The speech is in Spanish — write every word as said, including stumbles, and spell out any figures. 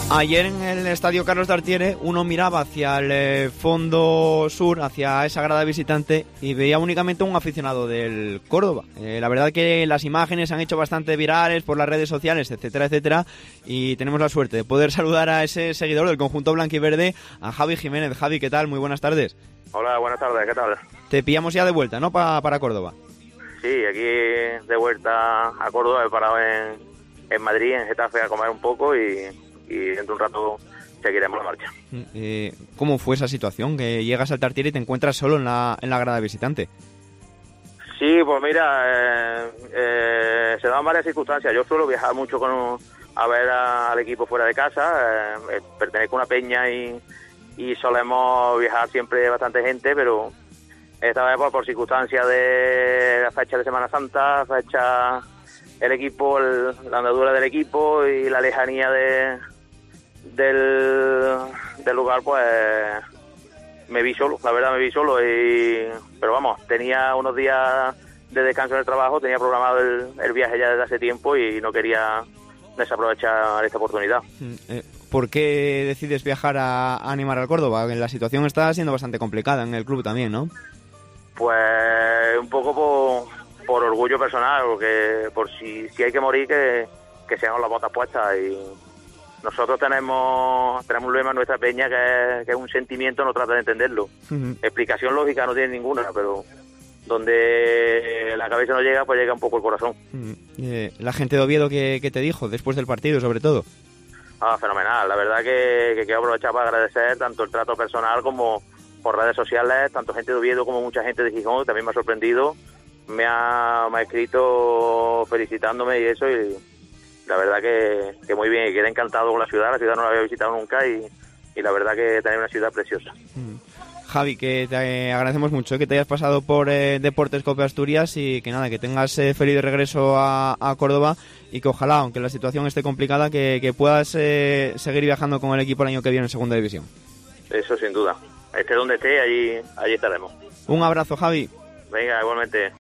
Ayer en el estadio Carlos Tartiere uno miraba hacia el eh, fondo sur, hacia esa grada visitante, y veía únicamente un aficionado del Córdoba. Eh, la verdad que las imágenes se han hecho bastante virales por las redes sociales, etcétera, etcétera, y tenemos la suerte de poder saludar a ese seguidor del conjunto blanquiverde, a Javi Jiménez. Javi, ¿qué tal? Muy buenas tardes. Hola, buenas tardes, ¿qué tal? Te pillamos ya de vuelta, ¿no? Pa- para Córdoba. Sí, aquí de vuelta a Córdoba, he parado en, en Madrid, en Getafe, a comer un poco y... y dentro de un rato seguiremos la marcha. Eh, ¿Cómo fue esa situación? Que llegas al Tartiere y te encuentras solo en la, en la grada visitante. Sí, pues mira, eh, eh, se dan varias circunstancias. Yo suelo viajar mucho con un, a ver a, al equipo fuera de casa. Eh, pertenezco a una peña y, y solemos viajar siempre bastante gente, pero esta vez por, por circunstancias de la fecha de Semana Santa, fecha el equipo, el, la andadura del equipo y la lejanía de del, del lugar, pues me vi solo, la verdad me vi solo, y pero vamos, tenía unos días de descanso en el trabajo, tenía programado el, el viaje ya desde hace tiempo y no quería desaprovechar esta oportunidad. Eh, ¿Por qué decides viajar a, a animar al Córdoba? La situación está siendo bastante complicada en el club también, ¿no? Pues un poco por, por orgullo personal, porque por si, si hay que morir, que, que sean las botas puestas. Y nosotros tenemos tenemos un lema en nuestra peña que es, que es un sentimiento, no trata de entenderlo. Uh-huh. Explicación lógica no tiene ninguna, pero donde la cabeza no llega, pues llega un poco el corazón. Uh-huh. Eh, la gente de Oviedo, ¿qué, qué te dijo después del partido, sobre todo? Ah, fenomenal. La verdad que, que quiero aprovechar para agradecer tanto el trato personal como por redes sociales, tanto gente de Oviedo como mucha gente de Gijón, también me ha sorprendido, me ha, me ha escrito felicitándome y eso, y la verdad que, que muy bien, y quedé encantado con la ciudad. La ciudad no la había visitado nunca y, y la verdad que tener una ciudad preciosa. Mm. Javi, que te agradecemos mucho que te hayas pasado por eh, Deportes Cope Asturias, y que nada, que tengas eh, feliz regreso a, a Córdoba, y que ojalá, aunque la situación esté complicada, que, que puedas eh, seguir viajando con el equipo el año que viene en Segunda División. Eso sin duda. Esté donde esté, allí, allí estaremos. Un abrazo, Javi. Venga, igualmente.